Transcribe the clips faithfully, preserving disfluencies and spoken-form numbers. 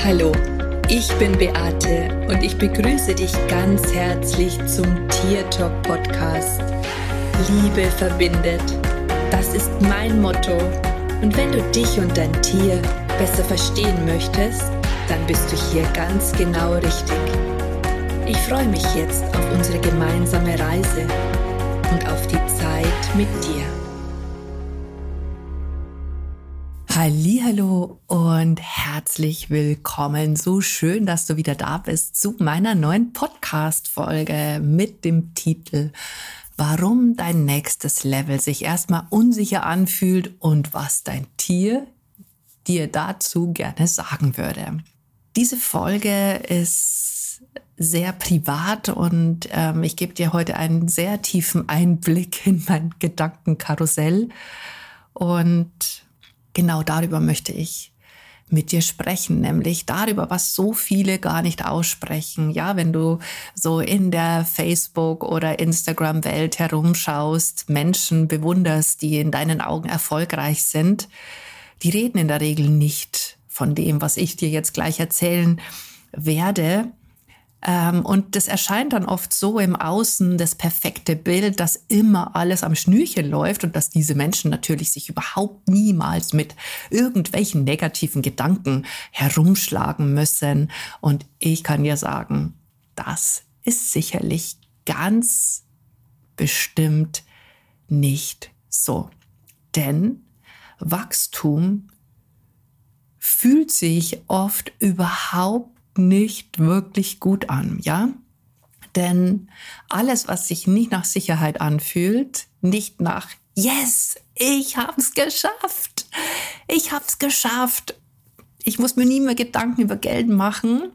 Hallo, ich bin Beate und ich begrüße dich ganz herzlich zum Tier Talk Podcast. Liebe verbindet, das ist mein Motto. Und wenn du dich und dein Tier besser verstehen möchtest, dann bist du hier ganz genau richtig. Ich freue mich jetzt auf unsere gemeinsame Reise und auf die Zeit mit dir. Hallihallo und herzlich willkommen. So schön, dass du wieder da bist zu meiner neuen Podcast-Folge mit dem Titel Warum dein nächstes Level sich erstmal unsicher anfühlt und was dein Tier dir dazu gerne sagen würde. Diese Folge ist sehr privat und ähm, ich gebe dir heute einen sehr tiefen Einblick in mein Gedankenkarussell und genau darüber möchte ich mit dir sprechen, nämlich darüber, was so viele gar nicht aussprechen. Ja, wenn du so in der Facebook- oder Instagram-Welt herumschaust, Menschen bewunderst, die in deinen Augen erfolgreich sind, die reden in der Regel nicht von dem, was ich dir jetzt gleich erzählen werde. Und das erscheint dann oft so im Außen, das perfekte Bild, dass immer alles am Schnürchen läuft und dass diese Menschen natürlich sich überhaupt niemals mit irgendwelchen negativen Gedanken herumschlagen müssen. Und ich kann dir sagen, das ist sicherlich ganz bestimmt nicht so. Denn Wachstum fühlt sich oft überhaupt nicht wirklich gut an, ja? Denn alles, was sich nicht nach Sicherheit anfühlt, nicht nach Yes, ich hab's geschafft, ich hab's geschafft, ich muss mir nie mehr Gedanken über Geld machen,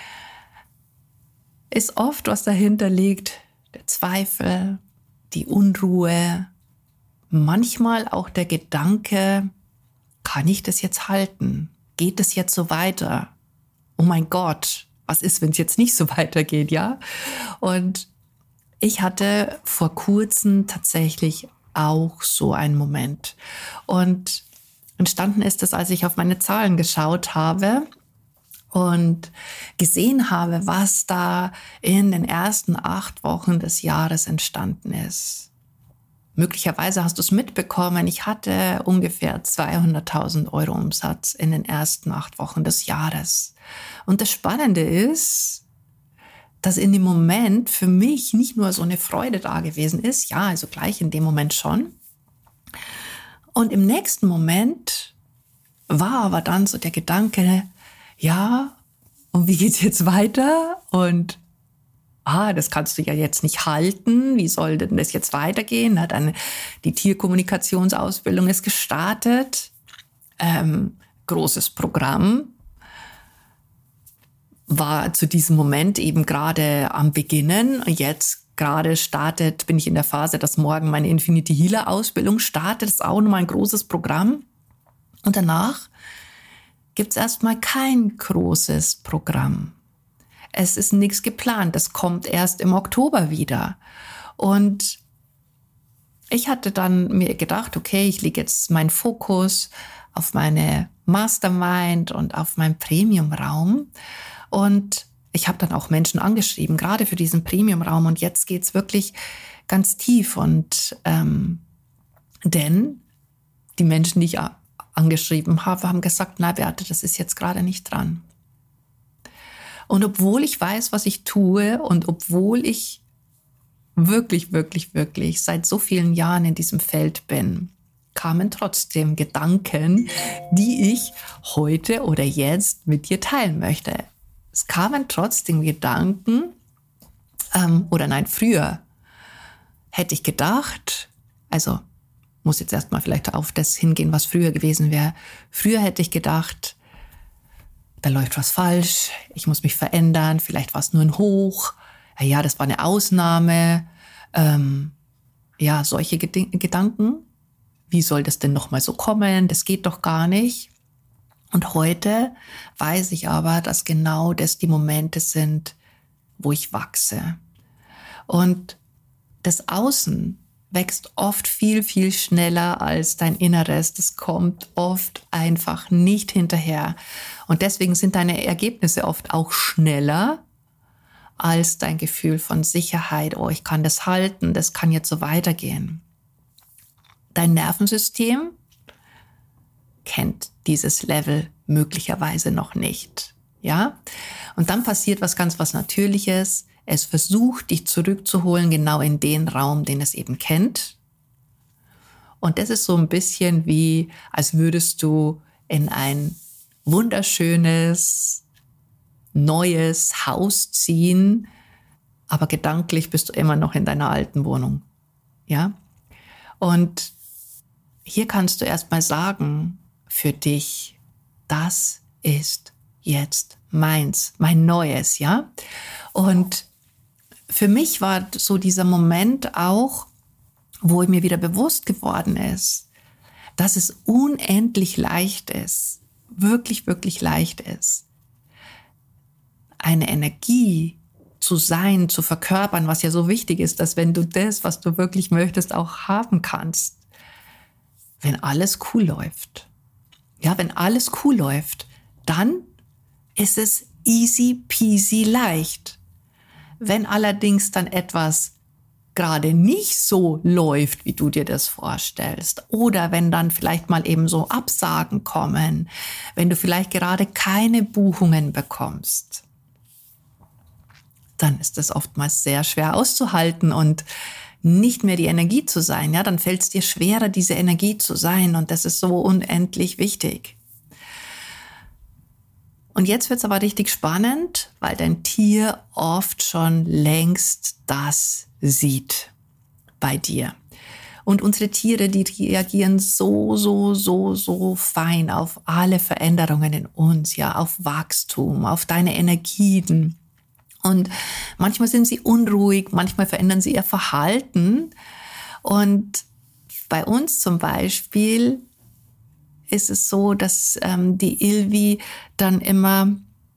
ist oft, was dahinter liegt, der Zweifel, die Unruhe, manchmal auch der Gedanke, kann ich das jetzt halten? Geht es jetzt so weiter? Oh mein Gott, was ist, wenn es jetzt nicht so weitergeht, ja? Und ich hatte vor kurzem tatsächlich auch so einen Moment. Und entstanden ist es, als ich auf meine Zahlen geschaut habe und gesehen habe, was da in den ersten acht Wochen des Jahres entstanden ist. Möglicherweise hast du es mitbekommen, ich hatte ungefähr zweihunderttausend Euro Umsatz in den ersten acht Wochen des Jahres. Und das Spannende ist, dass in dem Moment für mich nicht nur so eine Freude da gewesen ist, ja, also gleich in dem Moment schon. Und im nächsten Moment war aber dann so der Gedanke, ja, und wie geht's jetzt weiter? Und ah, das kannst du ja jetzt nicht halten. Wie soll denn das jetzt weitergehen? Hat eine, die Tierkommunikationsausbildung ist gestartet. Ähm, großes Programm. War zu diesem Moment eben gerade am Beginnen. Jetzt gerade startet, bin ich in der Phase, dass morgen meine Infinity Healer Ausbildung startet. Das ist auch nochmal ein großes Programm. Und danach gibt es erstmal kein großes Programm. Es ist nichts geplant, das kommt erst im Oktober wieder. Und ich hatte dann mir gedacht, okay, ich lege jetzt meinen Fokus auf meine Mastermind und auf meinen Premium-Raum. Und ich habe dann auch Menschen angeschrieben, gerade für diesen Premium-Raum. Und jetzt geht's wirklich ganz tief. Und ähm, denn die Menschen, die ich angeschrieben habe, haben gesagt, na Beate, das ist jetzt gerade nicht dran. Und obwohl ich weiß, was ich tue und obwohl ich wirklich, wirklich, wirklich seit so vielen Jahren in diesem Feld bin, kamen trotzdem Gedanken, die ich heute oder jetzt mit dir teilen möchte. Es kamen trotzdem Gedanken, ähm, oder nein, früher hätte ich gedacht, also muss jetzt erstmal vielleicht auf das hingehen, was früher gewesen wäre. Früher hätte ich gedacht, da läuft was falsch, ich muss mich verändern, vielleicht war es nur ein Hoch, ja, das war eine Ausnahme. Ähm, ja, solche Ged- Gedanken, wie soll das denn nochmal so kommen, das geht doch gar nicht. Und heute weiß ich aber, dass genau das die Momente sind, wo ich wachse. Und das Außen wächst oft viel, viel schneller als dein Inneres. Das kommt oft einfach nicht hinterher. Und deswegen sind deine Ergebnisse oft auch schneller als dein Gefühl von Sicherheit. Oh, ich kann das halten, das kann jetzt so weitergehen. Dein Nervensystem kennt dieses Level möglicherweise noch nicht. Ja? Und dann passiert was ganz was Natürliches. Es versucht, dich zurückzuholen, genau in den Raum, den es eben kennt. Und das ist so ein bisschen wie, als würdest du in ein wunderschönes, neues Haus ziehen, aber gedanklich bist du immer noch in deiner alten Wohnung. Ja? Und hier kannst du erstmal sagen für dich, das ist jetzt meins, mein Neues, ja? Und für mich war so dieser Moment auch, wo mir wieder bewusst geworden ist, dass es unendlich leicht ist, wirklich, wirklich leicht ist, eine Energie zu sein, zu verkörpern, was ja so wichtig ist, dass wenn du das, was du wirklich möchtest, auch haben kannst, wenn alles cool läuft. Ja, wenn alles cool läuft, dann ist es easy peasy leicht. Wenn allerdings dann etwas gerade nicht so läuft, wie du dir das vorstellst, oder wenn dann vielleicht mal eben so Absagen kommen, wenn du vielleicht gerade keine Buchungen bekommst, dann ist das oftmals sehr schwer auszuhalten und nicht mehr die Energie zu sein. Ja, dann fällt es dir schwerer, diese Energie zu sein, und das ist so unendlich wichtig. Und jetzt wird es aber richtig spannend, weil dein Tier oft schon längst das sieht bei dir. Und unsere Tiere, die reagieren so, so, so, so fein auf alle Veränderungen in uns, ja, auf Wachstum, auf deine Energien. Und manchmal sind sie unruhig, manchmal verändern sie ihr Verhalten. Und bei uns zum Beispiel ist es so, dass ähm, die Ilvi dann immer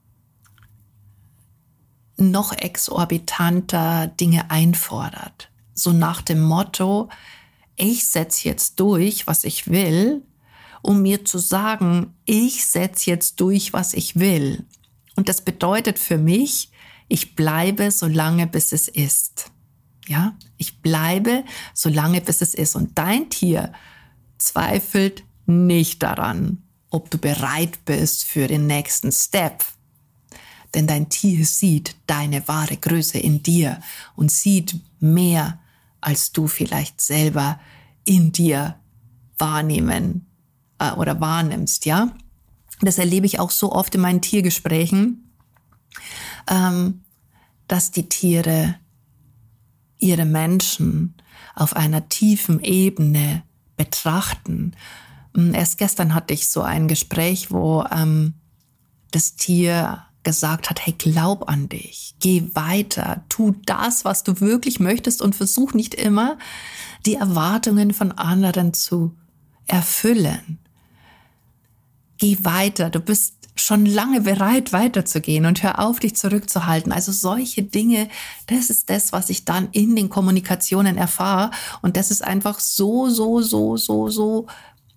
noch exorbitanter Dinge einfordert. So nach dem Motto, ich setze jetzt durch, was ich will, um mir zu sagen, ich setze jetzt durch, was ich will. Und das bedeutet für mich, ich bleibe so lange, bis es ist. Ja, ich bleibe so lange, bis es ist. Und dein Tier zweifelt nicht daran, ob du bereit bist für den nächsten Step. Denn dein Tier sieht deine wahre Größe in dir und sieht mehr, als du vielleicht selber in dir wahrnehmen äh, oder wahrnimmst. Ja, das erlebe ich auch so oft in meinen Tiergesprächen, ähm, dass die Tiere ihre Menschen auf einer tiefen Ebene betrachten. Erst gestern hatte ich so ein Gespräch, wo ähm, das Tier gesagt hat, hey, glaub an dich, geh weiter, tu das, was du wirklich möchtest und versuch nicht immer, die Erwartungen von anderen zu erfüllen. Geh weiter, du bist schon lange bereit, weiterzugehen, und hör auf, dich zurückzuhalten. Also solche Dinge, das ist das, was ich dann in den Kommunikationen erfahre, und das ist einfach so, so, so, so, so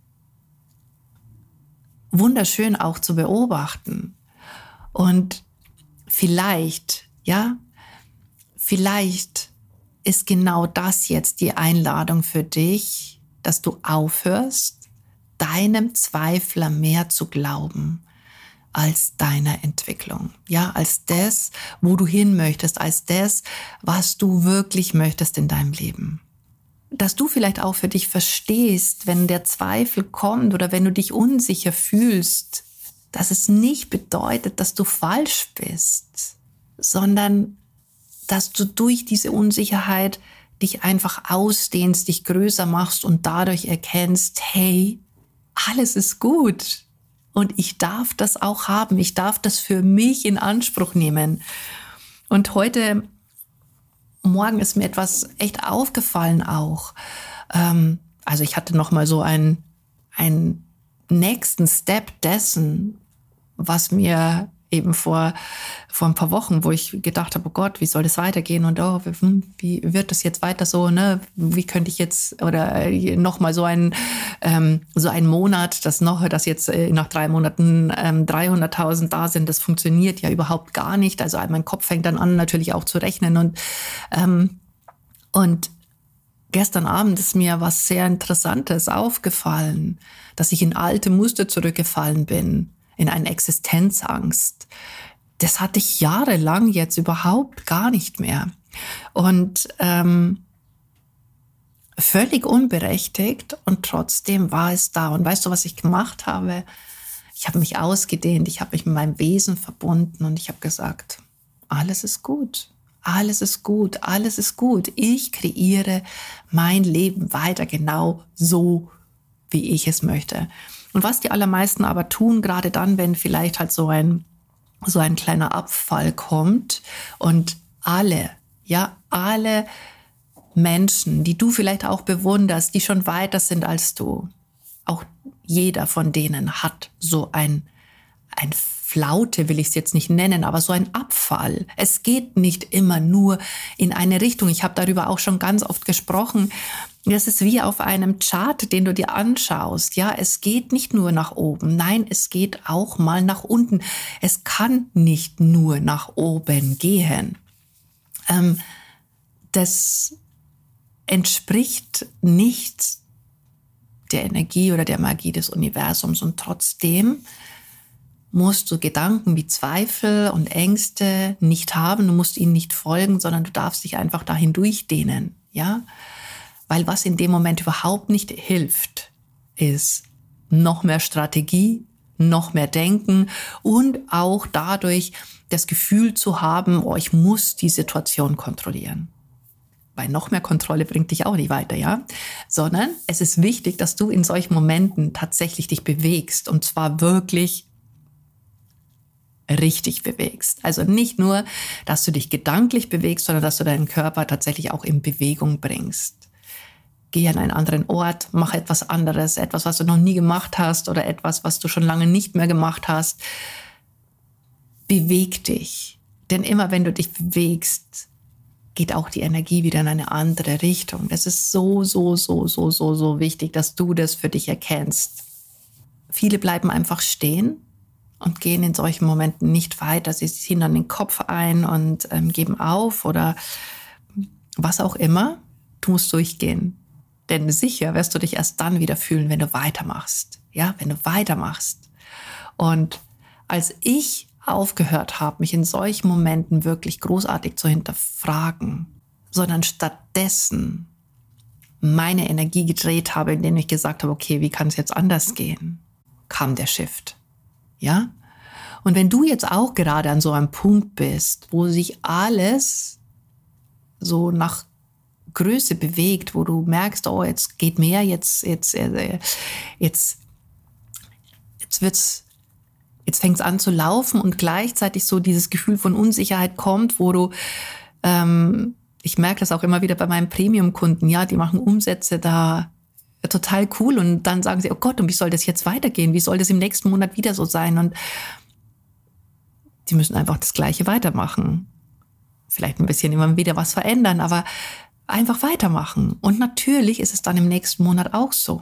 wunderschön auch zu beobachten. Und vielleicht, ja, vielleicht ist genau das jetzt die Einladung für dich, dass du aufhörst, deinem Zweifler mehr zu glauben als deiner Entwicklung. Ja, als das, wo du hin möchtest, als das, was du wirklich möchtest in deinem Leben. Dass du vielleicht auch für dich verstehst, wenn der Zweifel kommt oder wenn du dich unsicher fühlst, dass es nicht bedeutet, dass du falsch bist, sondern dass du durch diese Unsicherheit dich einfach ausdehnst, dich größer machst und dadurch erkennst, hey, alles ist gut und ich darf das auch haben, ich darf das für mich in Anspruch nehmen. Und heute Morgen ist mir etwas echt aufgefallen auch. Ähm, also ich hatte noch mal so einen, einen nächsten Step dessen, was mir eben vor, vor ein paar Wochen, wo ich gedacht habe, oh Gott, wie soll das weitergehen und oh, wie wird das jetzt weiter so, ne? Wie könnte ich jetzt oder noch mal so ein ähm, so ein Monat, das noch, dass jetzt äh, nach drei Monaten ähm, dreihunderttausend da sind, das funktioniert ja überhaupt gar nicht. Also mein Kopf fängt dann an, natürlich auch zu rechnen und ähm, und gestern Abend ist mir was sehr Interessantes aufgefallen, dass ich in alte Muster zurückgefallen bin, in eine Existenzangst. Das hatte ich jahrelang jetzt überhaupt gar nicht mehr. Und ähm, völlig unberechtigt und trotzdem war es da. Und weißt du, was ich gemacht habe? Ich habe mich ausgedehnt, ich habe mich mit meinem Wesen verbunden und ich habe gesagt, alles ist gut. Alles ist gut, alles ist gut. Ich kreiere mein Leben weiter genau so, wie ich es möchte. Und was die allermeisten aber tun, gerade dann, wenn vielleicht halt so ein, so ein kleiner Abfall kommt und alle, ja, alle Menschen, die du vielleicht auch bewunderst, die schon weiter sind als du, auch jeder von denen hat so ein, ein Flaute, will ich es jetzt nicht nennen, aber so ein Abfall. Es geht nicht immer nur in eine Richtung. Ich habe darüber auch schon ganz oft gesprochen. Das ist wie auf einem Chart, den du dir anschaust. Ja, es geht nicht nur nach oben. Nein, es geht auch mal nach unten. Es kann nicht nur nach oben gehen. Ähm, das entspricht nicht der Energie oder der Magie des Universums und trotzdem musst du Gedanken wie Zweifel und Ängste nicht haben. Du musst ihnen nicht folgen, sondern du darfst dich einfach dahin durchdehnen, ja? Weil was in dem Moment überhaupt nicht hilft, ist noch mehr Strategie, noch mehr Denken und auch dadurch das Gefühl zu haben, oh, ich muss die Situation kontrollieren. Weil noch mehr Kontrolle bringt dich auch nicht weiter, ja? Sondern es ist wichtig, dass du in solchen Momenten tatsächlich dich bewegst und zwar wirklich richtig bewegst. Also nicht nur, dass du dich gedanklich bewegst, sondern dass du deinen Körper tatsächlich auch in Bewegung bringst. Geh an einen anderen Ort, mach etwas anderes, etwas, was du noch nie gemacht hast oder etwas, was du schon lange nicht mehr gemacht hast. Beweg dich. Denn immer wenn du dich bewegst, geht auch die Energie wieder in eine andere Richtung. Das ist so, so, so, so, so, so wichtig, dass du das für dich erkennst. Viele bleiben einfach stehen und gehen in solchen Momenten nicht weiter. Sie ziehen dann den Kopf ein und ähm, geben auf oder was auch immer. Du musst durchgehen. Denn sicher wirst du dich erst dann wieder fühlen, wenn du weitermachst. Ja, wenn du weitermachst. Und als ich aufgehört habe, mich in solchen Momenten wirklich großartig zu hinterfragen, sondern stattdessen meine Energie gedreht habe, indem ich gesagt habe, okay, wie kann es jetzt anders gehen, kam der Shift. Ja? Und wenn du jetzt auch gerade an so einem Punkt bist, wo sich alles so nach Größe bewegt, wo du merkst, oh, jetzt geht mehr, jetzt, jetzt, äh, jetzt, jetzt wird's, jetzt fängt's an zu laufen und gleichzeitig so dieses Gefühl von Unsicherheit kommt, wo du, ähm, ich merke das auch immer wieder bei meinen Premium-Kunden, ja, die machen Umsätze da total cool und dann sagen sie, oh Gott, und wie soll das jetzt weitergehen? Wie soll das im nächsten Monat wieder so sein? Und die müssen einfach das Gleiche weitermachen. Vielleicht ein bisschen immer wieder was verändern, aber einfach weitermachen. Und natürlich ist es dann im nächsten Monat auch so.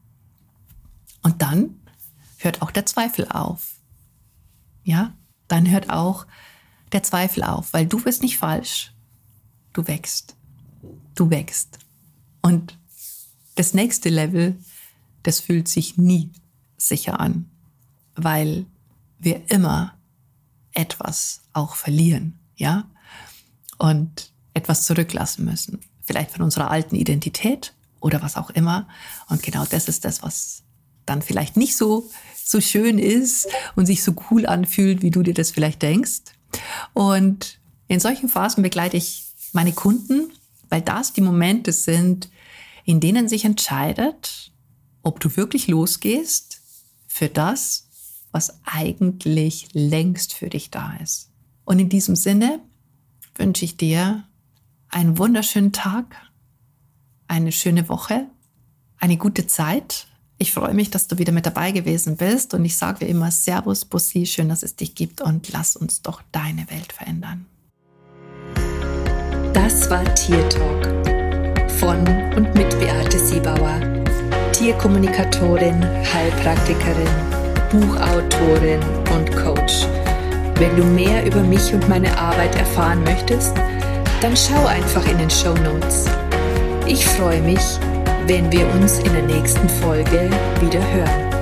Und dann hört auch der Zweifel auf. Ja, dann hört auch der Zweifel auf, weil du bist nicht falsch. Du wächst. Du wächst. Und das nächste Level, das fühlt sich nie sicher an, weil wir immer etwas auch verlieren, ja, und etwas zurücklassen müssen. Vielleicht von unserer alten Identität oder was auch immer. Und genau das ist das, was dann vielleicht nicht so, so schön ist und sich so cool anfühlt, wie du dir das vielleicht denkst. Und in solchen Phasen begleite ich meine Kunden, weil das die Momente sind, in denen sich entscheidet, ob du wirklich losgehst für das, was eigentlich längst für dich da ist. Und in diesem Sinne wünsche ich dir einen wunderschönen Tag, eine schöne Woche, eine gute Zeit. Ich freue mich, dass du wieder mit dabei gewesen bist und ich sage wie immer Servus, Bussi, schön, dass es dich gibt und lass uns doch deine Welt verändern. Das war Tier Talk von und mit Beate Siebauer, Tierkommunikatorin, Heilpraktikerin, Buchautorin und Coach. Wenn du mehr über mich und meine Arbeit erfahren möchtest, dann schau einfach in den Shownotes. Ich freue mich, wenn wir uns in der nächsten Folge wieder hören.